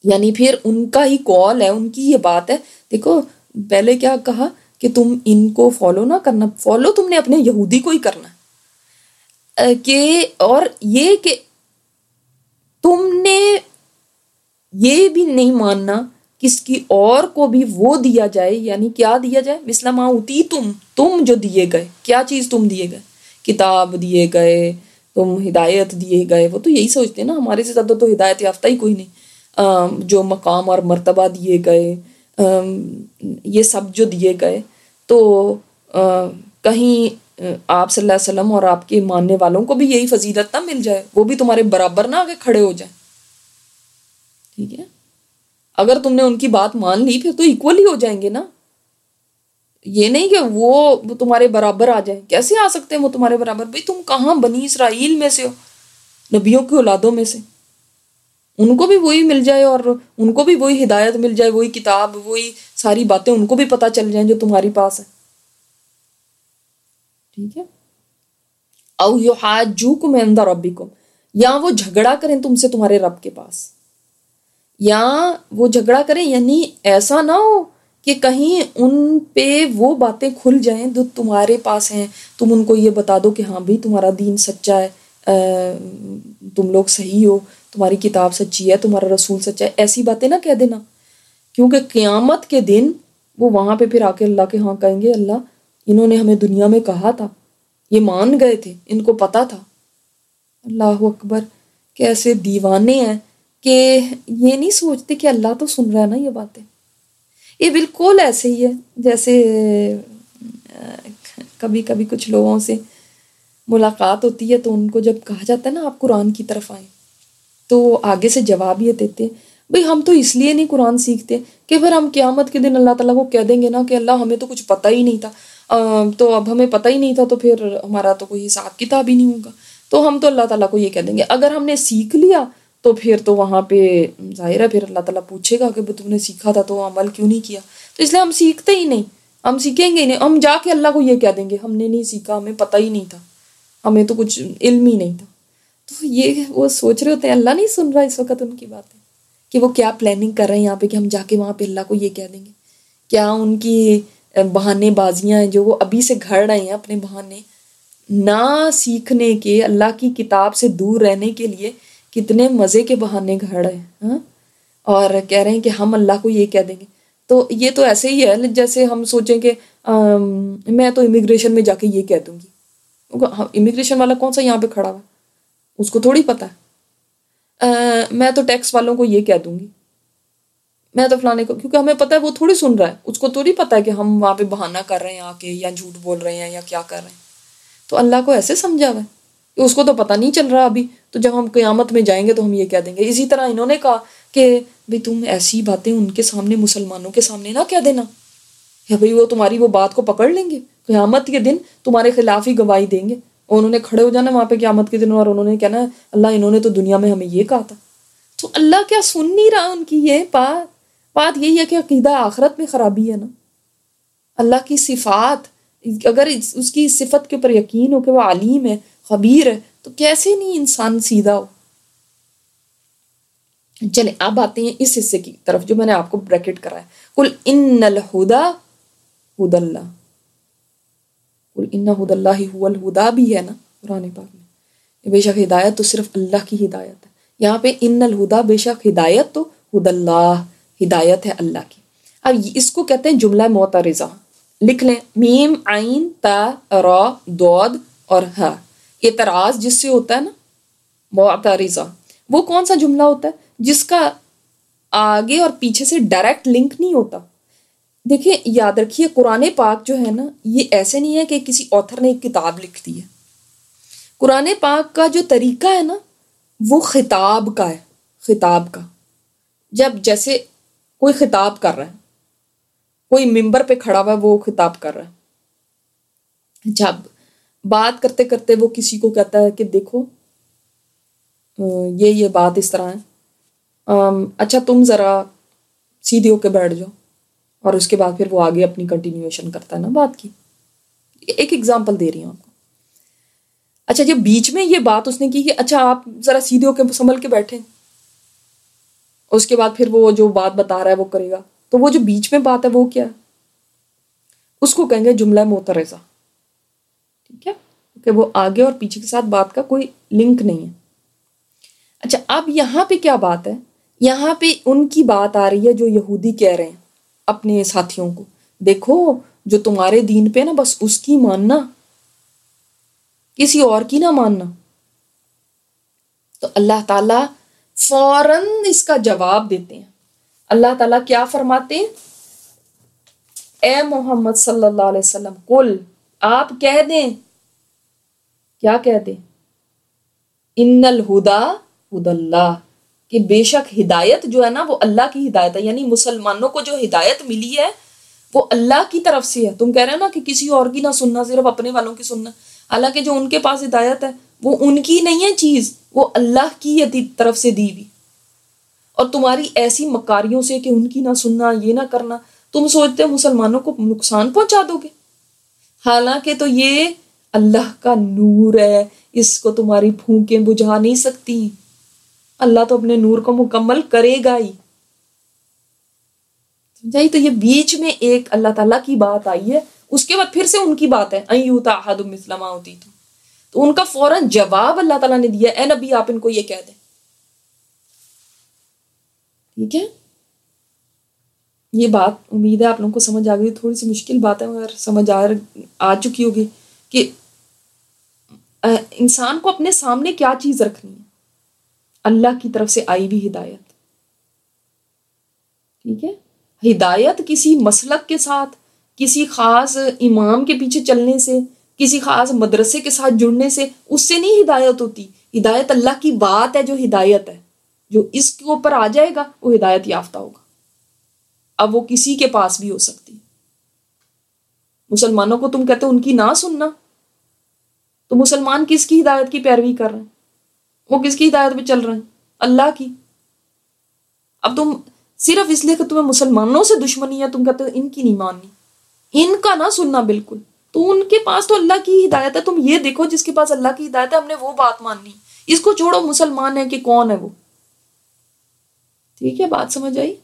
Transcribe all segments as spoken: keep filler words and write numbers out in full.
یعنی پھر ان کا ہی کال ہے، ان کی یہ بات ہے. دیکھو پہلے کیا کہا کہ تم ان کو فالو نہ کرنا، فالو تم نے اپنے یہودی کو ہی کرنا ہے. کہ اور یہ کہ تم نے یہ بھی نہیں ماننا کس کی اور کو بھی وہ دیا جائے. یعنی کیا دیا جائے؟ مثل ما اوتی تم، تم جو دیے گئے. کیا چیز تم دیے گئے؟ کتاب دیے گئے، تم ہدایت دیے گئے. وہ تو یہی سوچتے ہیں نا ہمارے سے زیادہ تو ہدایت یافتہ ہی کوئی نہیں. جو مقام اور مرتبہ دیے گئے، یہ سب جو دیے گئے، تو کہیں آپ صلی اللہ علیہ وسلم اور آپ کے ماننے والوں کو بھی یہی فضیلت نہ مل جائے، وہ بھی تمہارے برابر نہ آگے کھڑے ہو جائیں. ٹھیک ہے، اگر تم نے ان کی بات مان لی پھر تو ایکول ہی ہو جائیں گے نا. یہ نہیں کہ وہ تمہارے برابر آ جائیں. کیسے آ سکتے ہیں وہ تمہارے برابر؟ بھئی تم کہاں بنی اسرائیل میں سے ہو، نبیوں کی اولادوں میں سے. ان کو بھی وہی مل جائے اور ان کو بھی وہی ہدایت مل جائے، وہی کتاب، وہی ساری باتیں ان کو بھی پتہ چل جائیں جو تمہاری پاس ہے. ٹھیک ہے. او یحاجوکم عند ربکم، یا وہ جھگڑا کریں تم سے تمہارے رب کے پاس. یا وہ جھگڑا کریں یعنی ایسا نہ ہو کہ کہیں ان پہ وہ باتیں کھل جائیں جو تمہارے پاس ہیں، تم ان کو یہ بتا دو کہ ہاں بھائی تمہارا دین سچا ہے، تم لوگ صحیح ہو، تمہاری کتاب سچی ہے، تمہارا رسول سچا ہے. ایسی باتیں نہ کہہ دینا، کیونکہ قیامت کے دن وہ وہاں پہ پھر آ کے اللہ کے ہاں کہیں گے اللہ انہوں نے ہمیں دنیا میں کہا تھا، یہ مان گئے تھے، ان کو پتا تھا. اللہ اکبر، کیسے دیوانے ہیں کہ یہ نہیں سوچتے کہ اللہ تو سن رہا ہے نا یہ باتیں. یہ بالکل ایسے ہی ہے جیسے کبھی کبھی کچھ لوگوں سے ملاقات ہوتی ہے تو ان کو جب کہا جاتا ہے نا آپ قرآن کی طرف آئیں، تو آگے سے جواب یہ دیتے بھئی ہم تو اس لیے نہیں قرآن سیکھتے کہ پھر ہم قیامت کے دن اللہ تعالیٰ کو کہہ دیں گے نا کہ اللہ ہمیں تو کچھ پتہ ہی نہیں تھا، تو اب ہمیں پتہ ہی نہیں تھا تو پھر ہمارا تو کوئی حساب کتاب ہی نہیں ہوگا. تو ہم تو اللہ تعالیٰ کو یہ کہہ دیں گے. اگر ہم نے سیکھ لیا تو پھر تو وہاں پہ ظاہر ہے پھر اللہ تعالیٰ پوچھے گا کہ تم نے سیکھا تھا تو عمل کیوں نہیں کیا. تو اس لیے ہم سیکھتے ہی نہیں، ہم سیکھیں گے ہی نہیں. ہم جا کے اللہ کو یہ کہہ دیں گے ہم نے نہیں سیکھا، ہمیں پتہ ہی نہیں تھا، ہمیں تو کچھ علم ہی نہیں تھا. تو یہ وہ سوچ رہے ہوتے ہیں اللہ نہیں سن رہا اس وقت ان کی باتیں کہ وہ کیا پلاننگ کر رہے ہیں یہاں پہ کہ ہم جا کے وہاں پہ اللہ کو یہ کہہ دیں گے. کیا ان کی بہانے بازیاں ہیں جو وہ ابھی سے گھڑ رہے ہیں اپنے بہانے نہ سیکھنے کے، اللہ کی کتاب سے دور رہنے کے لیے کتنے مزے کے بہانے گھڑ رہے ہیں ہاں، اور کہہ رہے ہیں کہ ہم اللہ کو یہ کہہ دیں گے. تو یہ تو ایسے ہی ہے جیسے ہم سوچیں کہ میں تو امیگریشن میں جا کے یہ کہہ دوں گی. امیگریشن والا کون سا یہاں پہ کھڑا ہوا، اس کو تھوڑی پتہ ہے. میں تو ٹیکس والوں کو یہ کہہ دوں گی، میں تو فلانے کو، کیونکہ ہمیں پتہ ہے وہ تھوڑی سن رہا ہے، اس کو تھوڑی پتہ ہے کہ ہم وہاں پہ بہانہ کر رہے ہیں آ کے یا جھوٹ بول رہے ہیں یا کیا کر رہے ہیں. تو اللہ کو ایسے سمجھا ہوا ہے کہ اس کو تو پتہ نہیں چل رہا ابھی، تو جب ہم قیامت میں جائیں گے تو ہم یہ کہہ دیں گے. اسی طرح انہوں نے کہا کہ بھئی تم ایسی باتیں ان کے سامنے، مسلمانوں کے سامنے نہ کہہ دینا، یا بھئی وہ تمہاری وہ بات کو پکڑ لیں گے، قیامت کے دن تمہارے خلاف ہی گواہی دیں گے. اور انہوں نے کھڑے ہو جانا وہاں پہ قیامت کے دن اور انہوں نے کہنا اللہ انہوں نے تو دنیا میں ہمیں یہ کہا تھا. تو اللہ کیا سن نہیں رہا ان کی یہ بات؟ بات یہی ہے کہ عقیدہ آخرت میں خرابی ہے نا. اللہ کی صفات، اگر اس کی صفت کے اوپر یقین ہو کہ وہ علیم ہے، خبیر ہے، تو کیسے نہیں انسان سیدھا ہو. چلیں اب آتے ہیں اس حصے کی طرف جو میں نے آپ کو بریکٹ کرا ہے. قل ان الہدی ہدی اللہ، قل ان ہدی اللہ هو الہدی بھی ہے نا قرآن پاک میں. بے شک ہدایت تو صرف اللہ کی ہدایت ہے. یہاں پہ ان الہدی، بے شک ہدایت تو ہدی اللہ، ہدایت ہے اللہ کی. اب اس کو کہتے ہیں جملہ معترضہ. لکھ لیں میم عین تا را دود اور ہا. اعتراض جس سے ہوتا ہے نا معترضہ، وہ کون سا جملہ ہوتا ہے جس کا آگے اور پیچھے سے ڈائریکٹ لنک نہیں ہوتا. دیکھیں یاد رکھیے قرآن پاک جو ہے نا یہ ایسے نہیں ہے کہ کسی آتھر نے ایک کتاب لکھ دی ہے. قرآن پاک کا جو طریقہ ہے نا وہ خطاب کا ہے، خطاب کا. جب جیسے کوئی خطاب کر رہا ہے، کوئی ممبر پہ کھڑا ہوا ہے وہ خطاب کر رہا ہے، جب بات کرتے کرتے وہ کسی کو کہتا ہے کہ دیکھو یہ یہ بات اس طرح ہے، اچھا تم ذرا سیدھے ہو کے بیٹھ جاؤ، اور اس کے بعد پھر وہ آگے اپنی کنٹینیویشن کرتا ہے نا بات کی. ایک ایگزامپل دے رہی ہوں آپ کو. اچھا جب بیچ میں یہ بات اس نے کی کہ اچھا آپ ذرا سیدھے ہو کے سنبھل کے بیٹھیں، اس کے بعد پھر وہ جو بات بتا رہا ہے وہ کرے گا. تو وہ جو بیچ میں بات ہے وہ کیا ہے؟ اس کو کہیں گے جملہ معترضہ. ٹھیک ہے کہ وہ آگے اور پیچھے کے ساتھ بات کا کوئی لنک نہیں ہے. اچھا اب یہاں پہ کیا بات ہے؟ یہاں پہ ان کی بات آ رہی ہے جو یہودی کہہ رہے ہیں اپنے ساتھیوں کو، دیکھو جو تمہارے دین پہ نا بس اس کی ماننا، کسی اور کی نہ ماننا. تو اللہ تعالیٰ فوراً اس کا جواب دیتے ہیں. اللہ تعالیٰ کیا فرماتے ہیں؟ اے محمد صلی اللہ علیہ وسلم قل، آپ کہہ دیں. کیا کہہ دیں؟ ان الہدا ہد اللہ، کہ بے شک ہدایت جو ہے نا وہ اللہ کی ہدایت ہے. یعنی مسلمانوں کو جو ہدایت ملی ہے وہ اللہ کی طرف سے ہے. تم کہہ رہے ہو نا کہ کسی اور کی نہ سننا، صرف اپنے والوں کی سننا. حالانکہ جو ان کے پاس ہدایت ہے وہ ان کی نہیں ہے چیز، وہ اللہ کی طرف سے دی ہوئی. اور تمہاری ایسی مکاریوں سے کہ ان کی نہ سننا، یہ نہ کرنا، تم سوچتے ہو مسلمانوں کو نقصان پہنچا دو گے. حالانکہ تو یہ اللہ کا نور ہے، اس کو تمہاری پھونکیں بجھا نہیں سکتی. اللہ تو اپنے نور کو مکمل کرے گا ہی. سمجھائی؟ تو یہ بیچ میں ایک اللہ تعالیٰ کی بات آئی ہے، اس کے بعد پھر سے ان کی بات ہے ان یؤتی احد مثل ما اوتیتم. تو ان کا فوراً جواب اللہ تعالیٰ نے دیا، اے نبی آپ ان کو یہ کہہ دیں. ٹھیک ہے، یہ بات امید ہے آپ لوگوں کو سمجھ آ گئی. تھوڑی سی مشکل بات ہے مگر سمجھ آ آ چکی ہوگی کہ انسان کو اپنے سامنے کیا چیز رکھنی ہے. اللہ کی طرف سے آئی ہوئی ہدایت. ٹھیک ہے، ہدایت کسی مسلک کے ساتھ، کسی خاص امام کے پیچھے چلنے سے، کسی خاص مدرسے کے ساتھ جڑنے سے اس سے نہیں ہدایت ہوتی. ہدایت اللہ کی بات ہے جو ہدایت ہے. جو اس کے اوپر آ جائے گا وہ ہدایت یافتہ ہوگا. اب وہ کسی کے پاس بھی ہو سکتی. مسلمانوں کو تم کہتے ہو ان کی نہ سننا، تو مسلمان کس کی ہدایت کی پیروی کر رہے ہیں؟ وہ کس کی ہدایت پہ چل رہے ہیں؟ اللہ کی. اب تم صرف اس لیے کہ تمہیں مسلمانوں سے دشمنی ہے تم کہتے ہو ان کی نہیں ماننی، ان کا نہ سننا بالکل. تو ان کے پاس تو اللہ کی ہدایت ہے. تم یہ دیکھو جس کے پاس اللہ کی ہدایت ہے ہم نے وہ بات ماننی. اس کو چھوڑو مسلمان ہے کہ کون ہے وہ. ٹھیک ہے، بات سمجھ آئی؟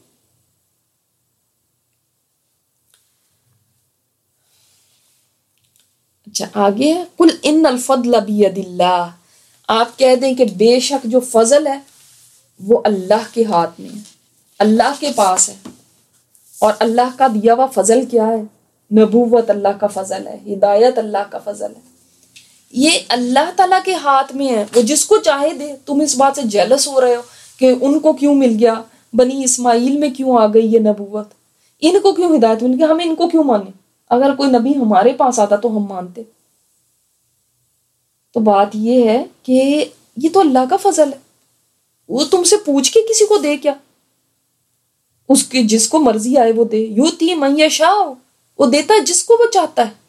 اچھا آگے ہے قل ان الفضل بید اللہ. آپ کہہ دیں کہ بے شک جو فضل ہے وہ اللہ کے ہاتھ میں ہے، اللہ کے پاس ہے. اور اللہ کا دیا ہوا فضل کیا ہے؟ نبوت اللہ کا فضل ہے، ہدایت اللہ کا فضل ہے. یہ اللہ تعالیٰ کے ہاتھ میں ہے، وہ جس کو چاہے دے. تم اس بات سے جیلس ہو رہے ہو کہ ان کو کیوں مل گیا، بنی اسماعیل میں کیوں آ گئی یہ نبوت، ان کو کیوں ہدایت مل گئی، ہمیں ان کو کیوں مانے. اگر کوئی نبی ہمارے پاس آتا تو ہم مانتے. تو بات یہ ہے کہ یہ تو اللہ کا فضل ہے. وہ تم سے پوچھ کے کسی کو دے کیا؟ اس کی جس کو مرضی آئے وہ دے. یؤتی من یشاء، وہ دیتا ہے جس کو وہ چاہتا ہے.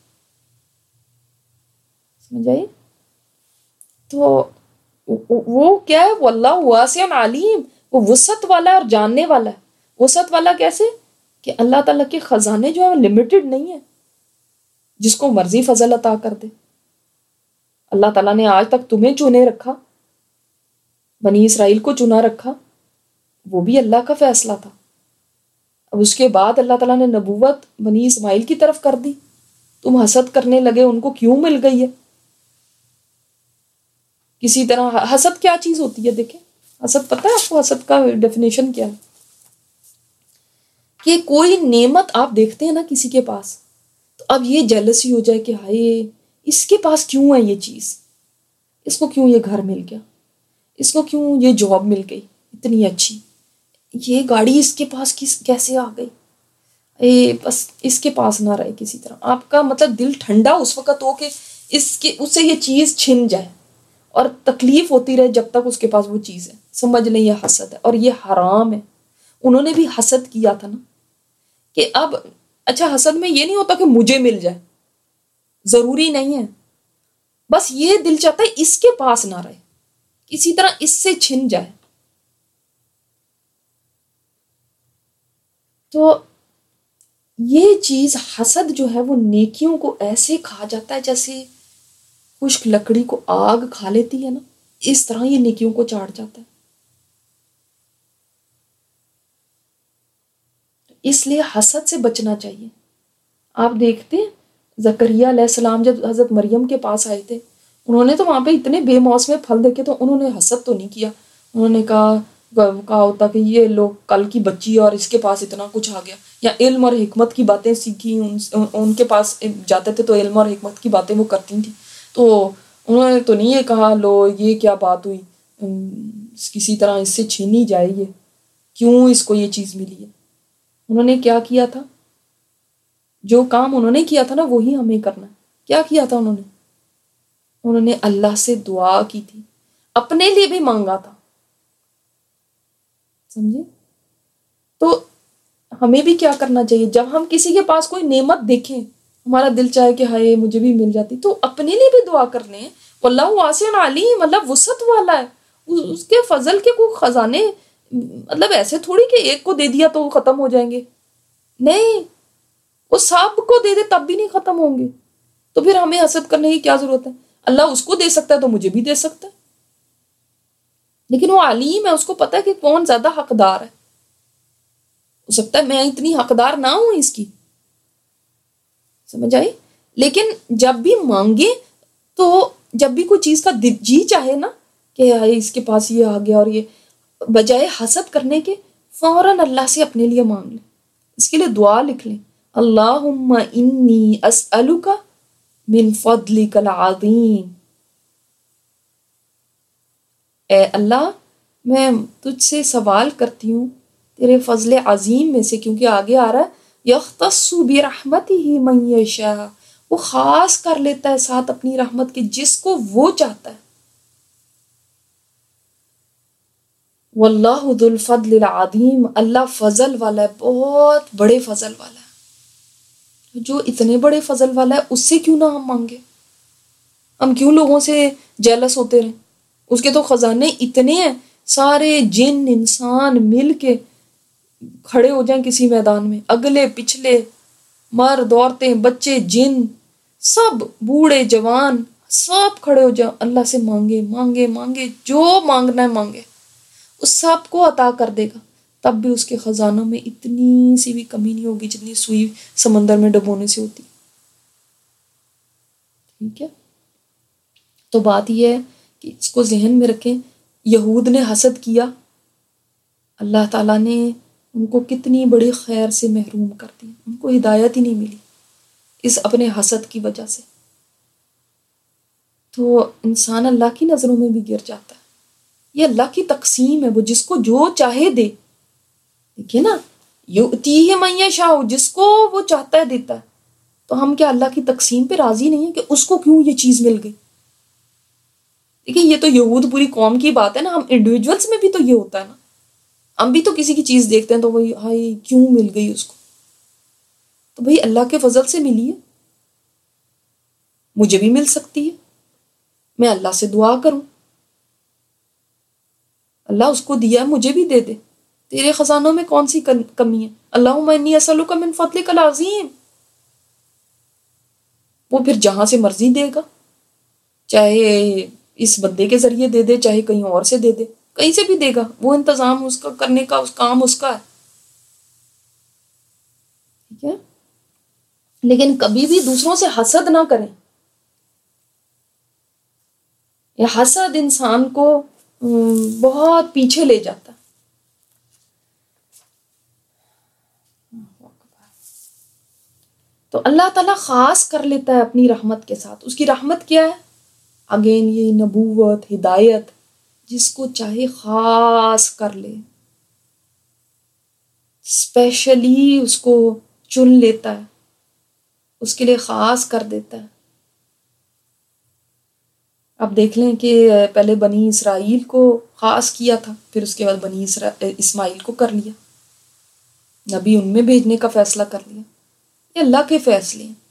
سمجھ آئی؟ تو وہ کیا ہے؟ وہ اللہ واسع علیم، وہ وسعت والا ہے اور جاننے والا ہے. وسعت والا کیسے؟ کہ اللہ تعالیٰ کے خزانے جو ہے وہ لمیٹڈ نہیں ہے، جس کو مرضی فضل عطا کر دے. اللہ تعالیٰ نے آج تک تمہیں چنے رکھا، بنی اسرائیل کو چنا رکھا، وہ بھی اللہ کا فیصلہ تھا. اب اس کے بعد اللہ تعالیٰ نے نبوت بنی اسماعیل کی طرف کر دی. تم حسد کرنے لگے ان کو کیوں مل گئی ہے. کسی طرح حسد کیا چیز ہوتی ہے؟ دیکھیں حسد پتہ ہے آپ کو حسد کا ڈیفینیشن کیا ہے؟ کہ کوئی نعمت آپ دیکھتے ہیں نا کسی کے پاس، تو اب یہ جیلسی ہو جائے کہ ہائے اس کے پاس کیوں ہے یہ چیز، اس کو کیوں یہ گھر مل گیا، اس کو کیوں یہ جاب مل گئی اتنی اچھی، یہ گاڑی اس کے پاس کس کیسے آ گئی، اے بس اس کے پاس نہ رہے کسی طرح. آپ کا مطلب دل ٹھنڈا اس وقت ہو کہ اس کے اس سے یہ چیز چھن جائے، اور تکلیف ہوتی رہے جب تک اس کے پاس وہ چیز ہے. سمجھ نہیں، یہ حسد ہے اور یہ حرام ہے. انہوں نے بھی حسد کیا تھا نا کہ اب اچھا حسد میں یہ نہیں ہوتا کہ مجھے مل جائے، ضروری نہیں ہے، بس یہ دل چاہتا ہے اس کے پاس نہ رہے، کسی طرح اس سے چھن جائے. تو یہ چیز حسد جو ہے وہ نیکیوں کو ایسے کھا جاتا ہے جیسے خشک لکڑی کو آگ کھا لیتی ہے نا، اس طرح یہ نیکیوں کو چاٹ جاتا ہے. اس لیے حسد سے بچنا چاہیے. آپ دیکھتے ہیں زکریا علیہ السلام جب حضرت مریم کے پاس آئے تھے، انہوں نے تو وہاں پہ اتنے بے موسم پھل دیکھے تو انہوں نے حسد تو نہیں کیا. انہوں نے کہا کہا ہوتا کہ یہ لوگ کل کی بچی اور اس کے پاس اتنا کچھ آ گیا، یا علم اور حکمت کی باتیں سیکھی، ان ان کے پاس جاتے تھے تو علم اور حکمت کی باتیں وہ کرتی تھیں، تو انہوں نے تو نہیں یہ کہا لو یہ کیا بات ہوئی، کسی طرح اس سے چھینی جائے، یہ کیوں اس کو یہ چیز ملی ہے. انہوں نے کیا کیا تھا؟ جو کام انہوں نے کیا تھا نا وہی ہمیں کرنا ہے. کیا کیا تھا انہوں نے؟ انہوں نے اللہ سے دعا کی تھی، اپنے لیے بھی مانگا تھا. سمجھے؟ تو ہمیں بھی کیا کرنا چاہیے جب ہم کسی کے پاس کوئی نعمت دیکھیں، ہمارا دل چاہے کہ ہائے مجھے بھی مل جاتی، تو اپنے لیے بھی دعا کرنے ہیں. واللہ واسع علیم، مطلب وسعت والا ہے، اس کے فضل کے کوئی خزانے مطلب ایسے تھوڑی کہ ایک کو دے دیا تو وہ ختم ہو جائیں گے، نہیں، وہ سب کو دے دے تب بھی نہیں ختم ہوں گے. تو پھر ہمیں حسد کرنے کی کیا ضرورت ہے؟ اللہ اس کو دے سکتا ہے تو مجھے بھی دے سکتا ہے، لیکن وہ علیم ہے، اس کو پتہ ہے کہ کون زیادہ حقدار ہے. ہو سکتا ہے میں اتنی حقدار نہ ہوں اس کی، سمجھ آئی؟ لیکن جب بھی مانگے تو جب بھی کوئی چیز کا جی چاہے نا کہ اس کے پاس یہ آ گیا اور یہ، بجائے حسد کرنے کے فوراً اللہ سے اپنے لیے مانگ لیں. اس کے لیے دعا لکھ لیں، اللہم انی اسألک من فضلک العظیم. اے اللہ میں تجھ سے سوال کرتی ہوں تیرے فضل عظیم میں سے، کیونکہ آگے آ رہا ہے یختص برحمتہ من یشاء، وہ خاص کر لیتا ہے ساتھ اپنی رحمت کے جس کو وہ چاہتا ہے. واللہ ذو الفضل العظیم، اللہ فضل والا ہے، بہت بڑے فضل والا ہے. جو اتنے بڑے فضل والا ہے اس سے کیوں نہ ہم مانگے؟ ہم کیوں لوگوں سے جیلس ہوتے رہیں؟ اس کے تو خزانے اتنے ہیں، سارے جن انسان مل کے کھڑے ہو جائیں کسی میدان میں، اگلے پچھلے، مرد عورتیں بچے جن، سب بوڑھے جوان سب کھڑے ہو جائیں، اللہ سے مانگے مانگے مانگے، جو مانگنا ہے مانگے، اس سب کو عطا کر دے گا. تب بھی اس کے خزانوں میں اتنی سی بھی کمی نہیں ہوگی جتنی سوئی سمندر میں ڈبونے سے ہوتی. ٹھیک ہے؟ تو بات یہ ہے کہ اس کو ذہن میں رکھیں. یہود نے حسد کیا، اللہ تعالیٰ نے ان کو کتنی بڑی خیر سے محروم کر دی، ان کو ہدایت ہی نہیں ملی اس اپنے حسد کی وجہ سے. تو انسان اللہ کی نظروں میں بھی گر جاتا ہے. یہ اللہ کی تقسیم ہے، وہ جس کو جو چاہے دے. دیکھیے نا، یؤتیہ من یشاء، جس کو وہ چاہتا ہے دیتا ہے. تو ہم کیا اللہ کی تقسیم پہ راضی نہیں ہیں کہ اس کو کیوں یہ چیز مل گئی؟ دیکھیں یہ تو یہود پوری قوم کی بات ہے نا، ہم انڈیویجولس میں بھی تو یہ ہوتا ہے نا. ہم بھی تو کسی کی چیز دیکھتے ہیں تو وہی ہائے کیوں مل گئی اس کو. تو بھئی اللہ کے فضل سے ملی ہے، مجھے بھی مل سکتی ہے. میں اللہ سے دعا کروں، اللہ اس کو دیا ہے مجھے بھی دے دے. تیرے خزانوں میں کون سی کمی ہے؟ اللہم انی اسألک من فضلک العظیم. وہ پھر جہاں سے مرضی دے گا، چاہے اس بندے کے ذریعے دے دے، چاہے کہیں اور سے دے دے، کہیں سے بھی دے گا. وہ انتظام اس کا کرنے کا، اس کام اس کا ہے. ٹھیک ہے؟ لیکن کبھی بھی دوسروں سے حسد نہ کریں. یہ حسد انسان کو بہت پیچھے لے جاتا. تو اللہ تعالیٰ خاص کر لیتا ہے اپنی رحمت کے ساتھ. اس کی رحمت کیا ہے؟ اگین یہ نبوت، ہدایت، جس کو چاہے خاص کر لے، اسپیشلی اس کو چن لیتا ہے، اس کے لیے خاص کر دیتا ہے. اب دیکھ لیں کہ پہلے بنی اسرائیل کو خاص کیا تھا، پھر اس کے بعد بنی اسماعیل کو کر لیا، نبی ان میں بھیجنے کا فیصلہ کر لیا. یہ اللہ کے فیصلے ہیں.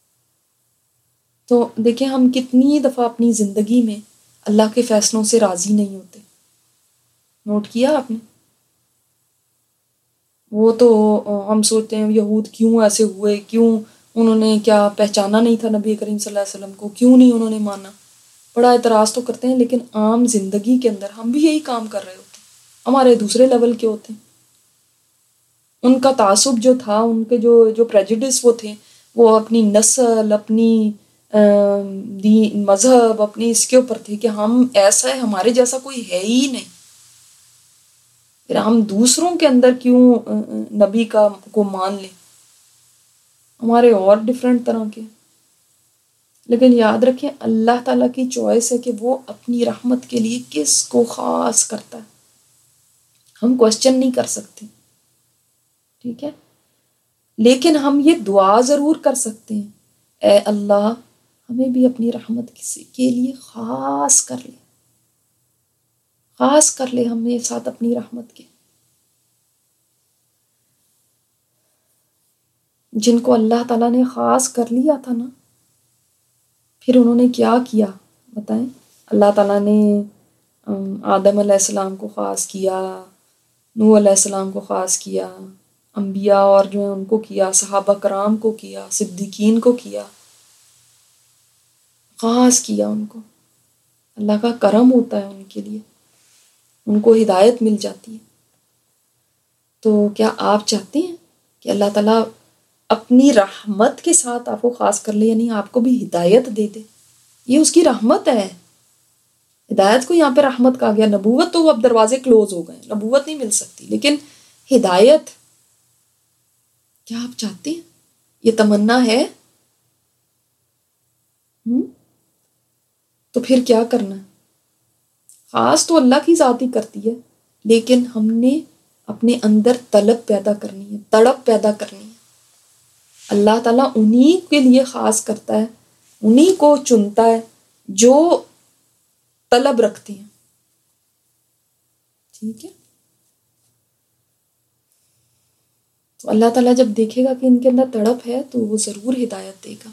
تو دیکھیں ہم کتنی دفعہ اپنی زندگی میں اللہ کے فیصلوں سے راضی نہیں ہوتے. نوٹ کیا آپ نے؟ وہ تو ہم سوچتے ہیں یہود کیوں ایسے ہوئے، کیوں انہوں نے کیا پہچانا نہیں تھا نبی کریم صلی اللہ علیہ وسلم کو، کیوں نہیں انہوں نے مانا. بڑا اعتراض تو کرتے ہیں، لیکن عام زندگی کے اندر ہم بھی یہی کام کر رہے ہوتے ہیں. ہمارے دوسرے لیول کے ہوتے ہیں. ان کا تعصب جو تھا، ان کے جو جو پریجوڈس وہ تھے، وہ اپنی نسل، اپنی دین، مذہب، اپنی اس کے اوپر تھے کہ ہم ایسا ہے، ہمارے جیسا کوئی ہے ہی نہیں، پھر ہم دوسروں کے اندر کیوں نبی کا کو مان لیں، ہمارے اور ڈفرینٹ طرح کے۔ لیکن یاد رکھیں اللہ تعالیٰ کی چوائس ہے کہ وہ اپنی رحمت کے لیے کس کو خاص کرتا ہے، ہم کوشچن نہیں کر سکتے، ٹھیک ہے؟ لیکن ہم یہ دعا ضرور کر سکتے ہیں، اے اللہ ہمیں بھی اپنی رحمت کے لیے خاص کر لے، خاص کر لے ہمیں ساتھ اپنی رحمت کے۔ جن کو اللہ تعالیٰ نے خاص کر لیا تھا نا، پھر انہوں نے کیا کیا بتائیں؟ اللہ تعالیٰ نے آدم علیہ السلام کو خاص کیا، نوح علیہ السلام کو خاص کیا، انبیاء اور جو ہیں ان کو کیا، صحابہ کرام کو کیا، صدیقین کو کیا، خاص کیا ان کو۔ اللہ کا کرم ہوتا ہے ان کے لیے، ان کو ہدایت مل جاتی ہے۔ تو کیا آپ چاہتے ہیں کہ اللہ تعالیٰ اپنی رحمت کے ساتھ آپ کو خاص کر لے، یعنی آپ کو بھی ہدایت دے دے؟ یہ اس کی رحمت ہے۔ ہدایت کو یہاں پہ رحمت کہا گیا، نبوت تو اب دروازے کلوز ہو گئے، نبوت نہیں مل سکتی، لیکن ہدایت کیا آپ چاہتے ہیں؟ یہ تمنا ہے؟ ہم؟ تو پھر کیا کرنا ہے؟ خاص تو اللہ کی ذات ہی کرتی ہے، لیکن ہم نے اپنے اندر طلب پیدا کرنی ہے، تڑپ پیدا کرنی ہے۔ اللہ تعالیٰ انہی کے لیے خاص کرتا ہے، انہی کو چنتا ہے جو طلب رکھتے ہیں، ٹھیک ہے؟ تو اللہ تعالیٰ جب دیکھے گا کہ ان کے اندر تڑپ ہے تو وہ ضرور ہدایت دے گا۔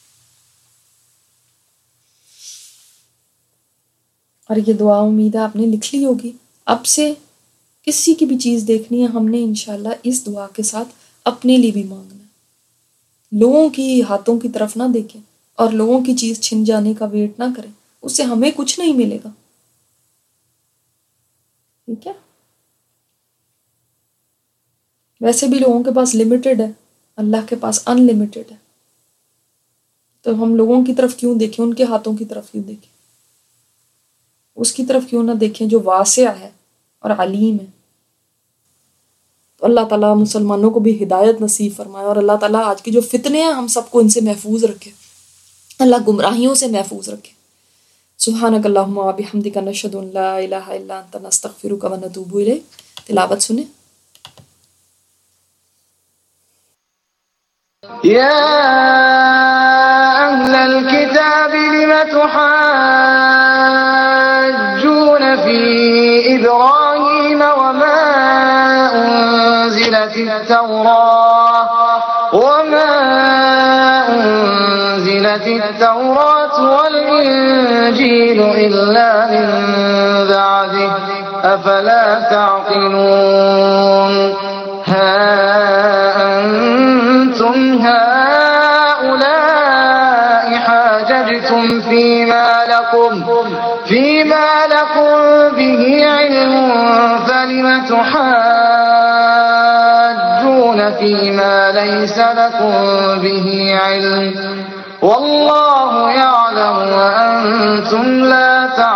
اور یہ دعا امید ہے آپ نے لکھ لی ہوگی۔ اب سے کسی کی بھی چیز دیکھنی ہے، ہم نے انشاءاللہ اس دعا کے ساتھ اپنے لیے بھی مانگنا ہے۔ لوگوں کی ہاتھوں کی طرف نہ دیکھیں اور لوگوں کی چیز چھن جانے کا ویٹ نہ کریں، اس سے ہمیں کچھ نہیں ملے گا، ٹھیک ہے؟ ویسے بھی لوگوں کے پاس لمیٹڈ ہے، اللہ کے پاس ان لمیٹڈ ہے، تو ہم لوگوں کی طرف کیوں دیکھیں، ان کے ہاتھوں کی طرف کیوں دیکھیں، اس کی طرف کیوں نہ دیکھیں جو واسع ہے اور علیم ہے۔ تو اللہ تعالیٰ مسلمانوں کو بھی ہدایت نصیب فرمائے، اور اللہ تعالیٰ آج کے جو فتنے ہیں ہم سب کو ان سے محفوظ رکھے، اللہ گمراہیوں سے محفوظ رکھے۔ سبحانک اللہم و بحمدک نشہد ان لا الہ الا انت نستغفرک و نتوب الیک۔ تلاوت سنیں۔ یا اہل الکتاب لم تحاجون فی ابراہیم وما انزلت التوراة وما انزلت التوراة والانجیل الا من بعده افلا تعقلون۔ ها انتم هؤلاء حاججتم فيما لكم فيما لكم به علم فلم تحاجون فيما ليس لكم به علم والله يعلم وأنتم لا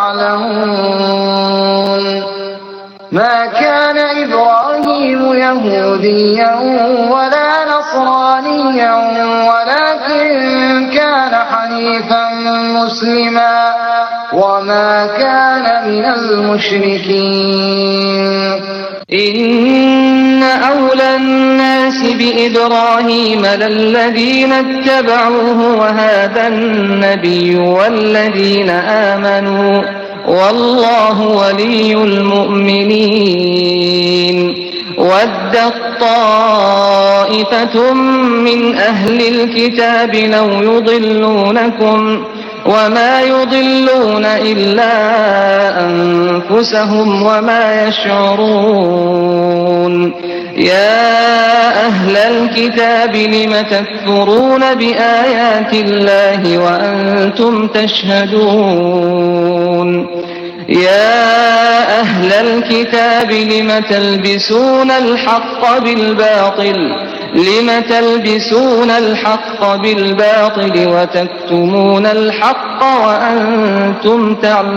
تعلمون۔ ما كان إبراهيم يهوديا ولا نصرانيا ولكن كان حنيفا مسلما وما كان من المشركين۔ إن أولى الناس بإبراهيم للذين اتبعوه وهذا النبي والذين آمنوا والله ولي المؤمنين۔ ودت طائفة من أهل الكتاب لو يضلونكم وما يضلون إلا أنفسهم وما يشعرون۔ يا أهل الكتاب لم تكفرون بآيات الله وأنتم تشهدون۔ يا أهل الكتاب لم تلبسون الحق بالباطل لم تلبسون الحق بالباطل وتكتمون الحق وأنتم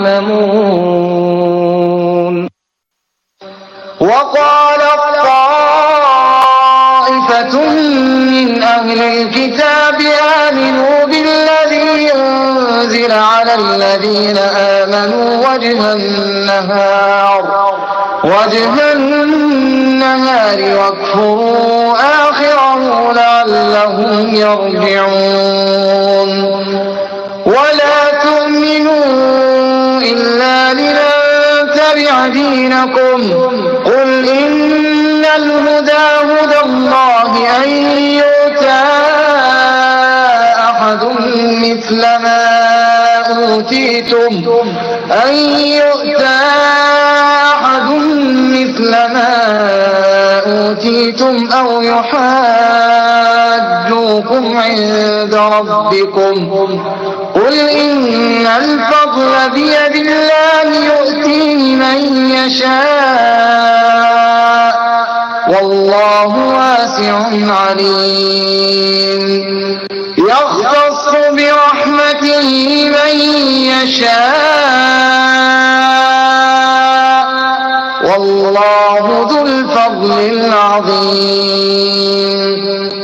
تعلمون. وقال طائفة من أهل الكتاب آمنوا بالذي أنزل على الذين آمنوا وجه النهار وجه النهار واكفروا آخره لعلهم يرجعون. ولا تؤمنوا إلا لمن تبع دينكم قل إن الهدى هدى الله أن يؤتى أحد مثل ما أوتيتم أن يؤتى أحد مثل ما أوتيتم أو يحاجوكم عند ربكم قل إن الفضل بيد الله يؤتيه من يشاء والله واسع عليم. يختص برحمته من يشاء والله ذو الفضل العظيم.